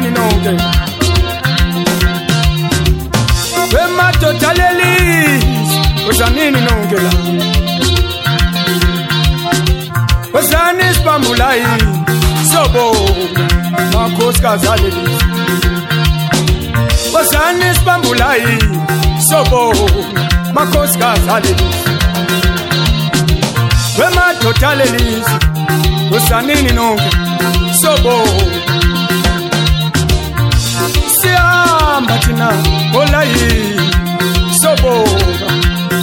Wosanini nonke Wemadoda lelizwe Wosanini nonke la Wosani sibambula yini Sobonga makhosikazi alelizwe Wosani sibambula yini Sobonga makhosikazi alelizwe Wemadoda lelizwe Wosanini nonke Sobonga Siyahamba thina olayini Sobonga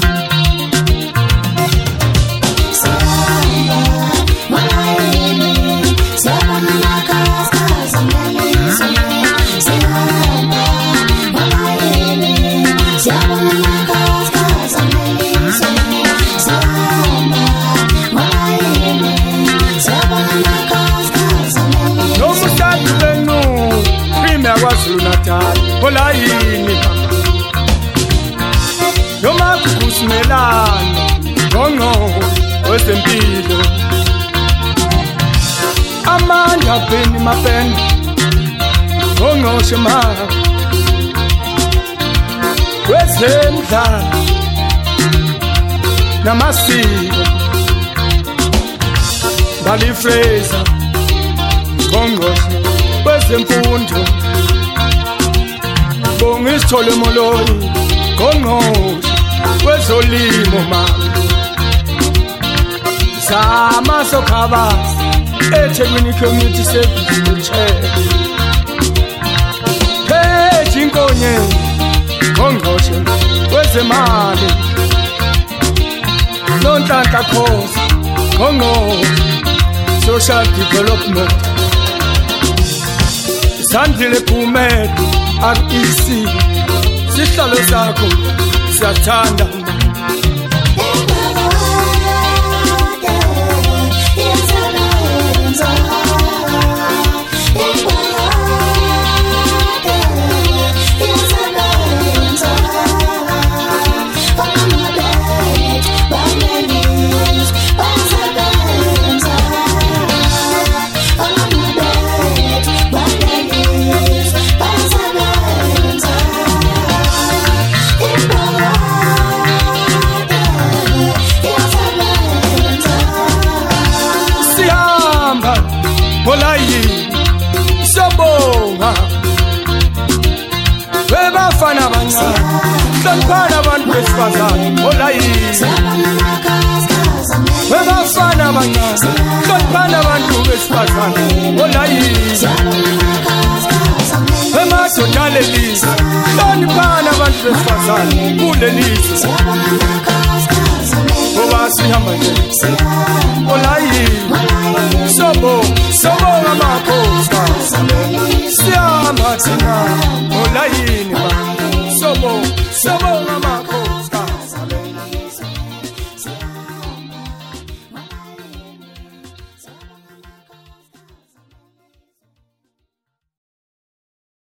Olayini Yoma kukusimelana Ngongo wezempilo Amanda peni mapeni Ngongo shema Wezemdlalo Namasiko Bali Fraser Ngongo wezemfundo Bongisithole moloni Ngongqoshe wezolimo mama Zama sokhabasi eThekwini Community Service Wheelchair Pheji Nkonye Ngongqoshe wezemali Nonhlanhla Khosi Ngongqoshe Social Development Sandile Phumelo REC Sihlalo sakho siyathanda Olayini Sobonga Webafana abancane Hloniphani abantu besifazane Olayini Webafana abancane Hloniphani abantu besifazane Olayini Wemadoda lelizwe Hloniphani abantu besifazane kulelizwe Ngoba sihamba nje Olayini Sobonga makhosikazi Siyahamba thina Olayini